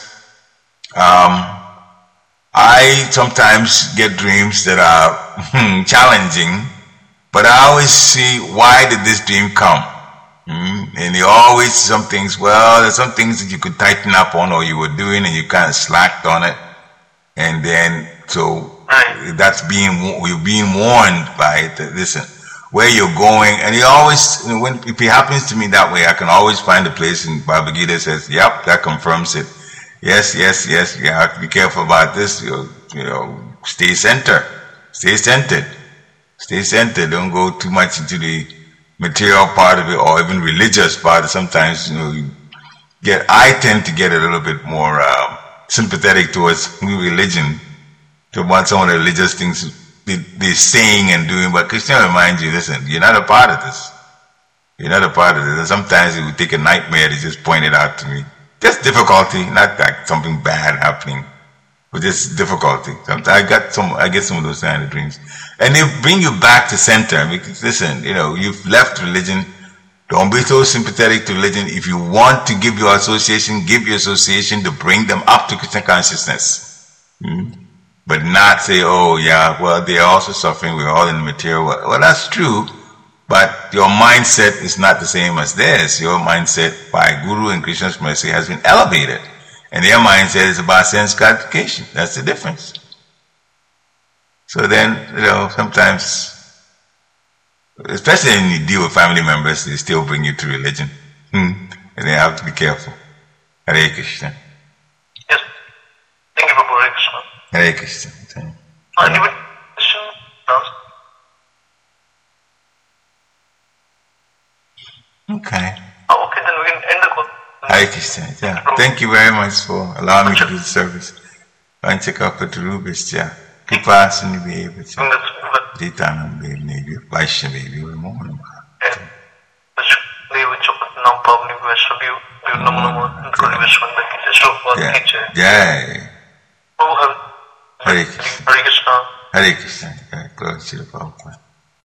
Speaker 1: I sometimes get dreams that are challenging, but I always see, why did this dream come? And there are always some things, there's some things that you could tighten up on or you were doing and you kind of slacked on it. And then, so that's we're being warned by it. Listen, where you're going, and you always, if it happens to me that way, I can always find a place in Bhagavad Gita that says, yep, that confirms it. Yes, you have to be careful about this, stay centered. Stay centered, don't go too much into the material part of it or even religious part. Sometimes, I tend to get a little bit more sympathetic towards religion, to want some of the religious things they're saying and doing, but Krishna reminds you, listen, you're not a part of this. You're not a part of this. And sometimes it would take a nightmare to just point it out to me. Just difficulty, not like something bad happening, but just difficulty. Sometimes I get some of those kind of dreams. And they bring you back to center, because listen, you've left religion. Don't be so sympathetic to religion. If you want to give your association to bring them up to Krishna consciousness. But not say, they're also suffering, we're all in the material world. Well, that's true, but your mindset is not the same as theirs. Your mindset by Guru and Krishna's mercy has been elevated. And their mindset is about sense gratification. That's the difference. So then, sometimes, especially when you deal with family members, they still bring you to religion. And they have to be careful. Hare Krishna.
Speaker 2: Yes. Thank you, Prabhu. Hare Krishna.
Speaker 1: Hare Krishna.
Speaker 2: Any question?
Speaker 1: Okay.
Speaker 2: Okay, then we can end the call.
Speaker 1: Hare Krishna. Yeah. Thank you very much for allowing me to do the service. Vanchakapatru Kripa Sindhubheva. Nitanam Devnevya, Vaishnavevya, Namo Namaha.
Speaker 2: Deva Chapatnam Pavni Vaishnavi, Namo Namo, Kali Vishwanda, Shubha,
Speaker 1: Jai.
Speaker 2: Oh,
Speaker 1: Hare Krishna.
Speaker 2: Hare Krishna.
Speaker 1: Hare Krishna. Glory to the Prabhupada.